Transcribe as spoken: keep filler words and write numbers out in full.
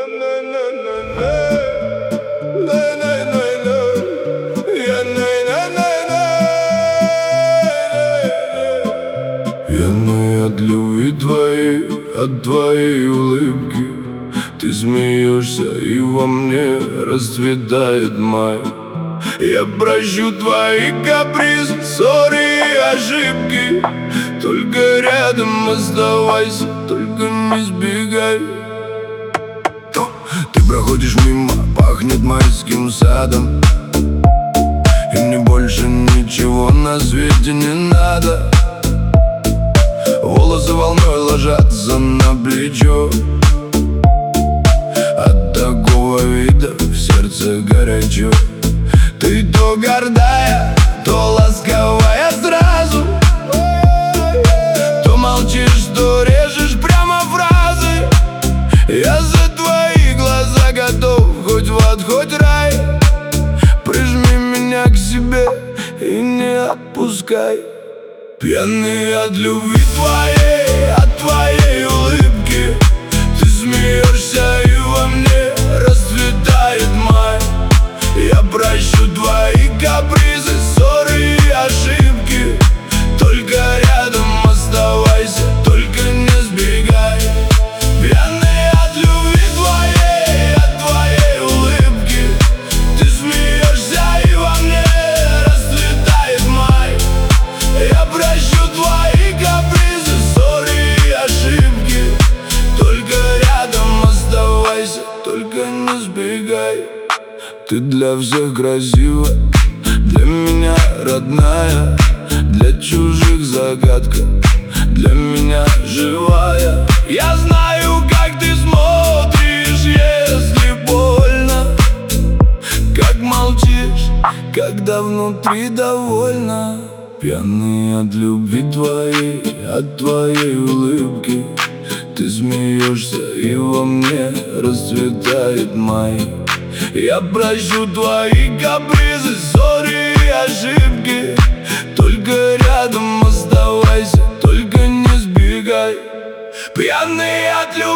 Пьяный от любви твоей, от твоей улыбки. Ты смеешься, и во мне расцветает май. Я прощу твои капризы, ссоры и ошибки. Только рядом оставайся, только не сбегай. Ты проходишь мимо, пахнет майским садом, и мне больше ничего на свете не надо. Волосы волной ложатся на плечо. От такого вида в сердце горячо. Ты то гордая, то ласковая сразу, то молчишь, то режешь прямо фразы. Я за твои глаза готов хоть в ад, хоть рай. Прижми меня к себе и не отпускай. Пьяный от любви твоей, от твоей улыбки. Ты смеешься, и во мне расцветает май. Я прощу твои капризы, ссоры и ошибки. Только рядом оставайся, только не сбегай. Пьяный от любви твоей, от твоей улыбки. Ты смеешься, и во мне расцветает май. Я прощу твои капризы, ссоры и ошибки. Только рядом оставайся, только не сбегай. Ты для всех красивая, для меня родная, для чужих загадка, для меня живая. Я знаю, как ты смотришь, если больно, как молчишь, когда внутри довольна. Пьяный от любви твоей, от твоей улыбки. Ты смеешься, и во мне расцветает май. Я прощу твои капризы, ссоры и ошибки. Только рядом оставайся, только не сбегай. Пьяный от любви.